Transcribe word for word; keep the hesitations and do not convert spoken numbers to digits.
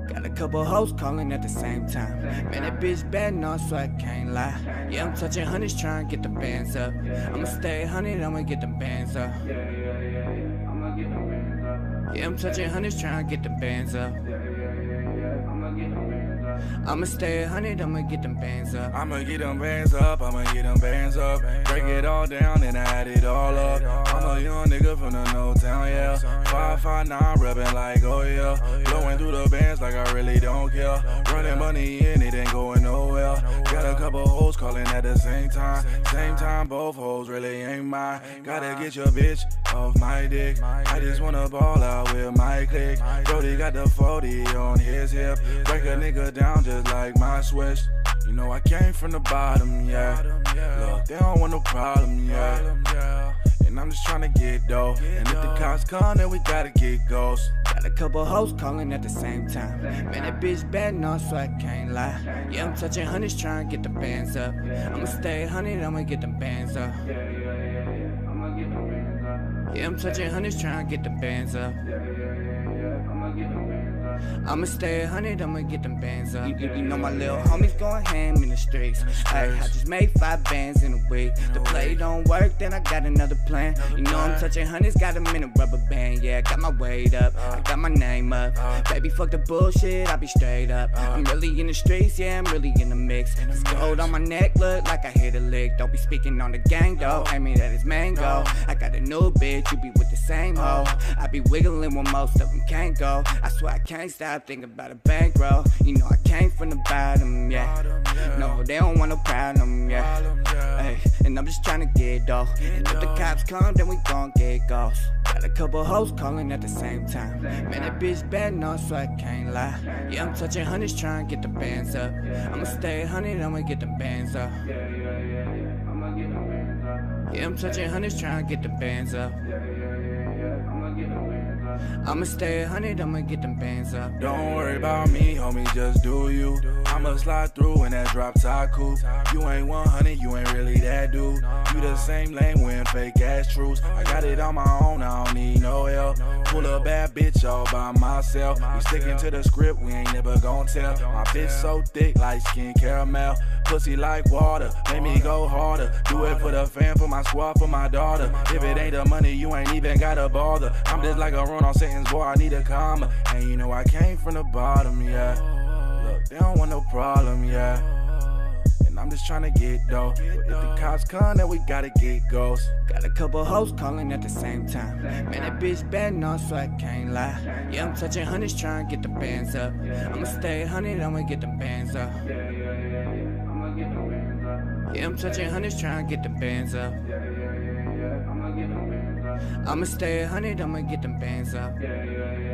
Got a couple hoes calling at the same time. Man, that bitch bad, no, so I can't lie. Yeah, I'm touching hundreds, trying to get the bands up. I'ma stay hundred, I'ma get the bands up. Yeah, I'm touching hundreds, trying to get the bands up. I'ma stay a hundred, I'ma get them bands up. I'ma get them bands up, I'ma get them bands up. Break it all down and add it all up. I'm a young nigga from the no town, yeah. five five nine reppin' like, oh yeah. Blowing through the bands like I really don't care. Running money in, it ain't going nowhere. Got a couple hoes calling at the same time. Same time, both hoes really ain't mine. Gotta get your bitch off my dick. I just wanna ball out with my clique. Brody got the forty on his hip. Break a nigga down just like my switch. You know I came from the bottom, yeah. Look, they don't want no problem, yeah. And I'm just tryna get dough. And if the cops come, then we gotta get ghosts. Got a couple hoes calling at the same time. Man, that bitch bad, no, so I can't lie. Yeah, I'm touching hundreds, trying to get the bands up. I'ma stay hundred, I'ma get them bands up. Yeah, I'm touching hundreds, trying to get the bands up. I'ma stay a hundred, I'ma get them bands up. You, you, you know my little homies going ham in the streets. Ay, I just made five bands in a week. The play don't work, then I got another plan. You know I'm touching hundreds, got them in a rubber band. Yeah, I got my weight up, I got my name up. Baby, fuck the bullshit, I be straight up. I'm really in the streets, yeah, I'm really in the mix. This gold on my neck, look like I hit a lick. Don't be speaking on the gang though, aiming at his mango. I got a new bitch, you be with the same hoe. I be wiggling when most of them can't go. I swear I can't stop thinking about a bankroll. You know I came from the bottom, yeah. No, they don't want no problem, yeah. Hey, and I'm just trying to get dough. And if the cops come, then we gon' get ghosts. Got a couple hoes calling at the same time. Man, that bitch bad, no, so I can't lie. Yeah, I'm touching hundreds, trying to get the bands up. I'ma stay hundred, I'ma get the bands up. Yeah, I'm touching hundreds, trying to get the bands up. I'ma stay a hundred, I'ma get them bands up. Don't worry about me, homie, just do you. I'ma slide through in that drop top coupe. You ain't one hundred, you ain't really that dude. You the same lane wearing fake ass truths. I got it on my own, I don't need no help. Pull a bad bitch all by myself. We sticking to the script, we ain't never gon' tell. My bitch so thick like skin caramel. Pussy like water, make me go harder. Do it for the fam, for my squad, for my daughter. If it ain't the money, you ain't even gotta bother. I'm just like a run-on sentence, boy, I need a comma. And you know I came from the bottom, yeah. Look, they don't want no problem, yeah. And I'm just trying to get dough. But if the cops come, then we gotta get ghosts. Got a couple hoes calling at the same time. Man, that bitch bad, no, so I can't lie. Yeah, I'm touching hundreds, trying to get the bands up. I'ma stay hundred, I'ma get them bands up. Yeah, I'm touching hundreds, trying to get the bands up. I'ma stay a hundred, I'ma get them bands up.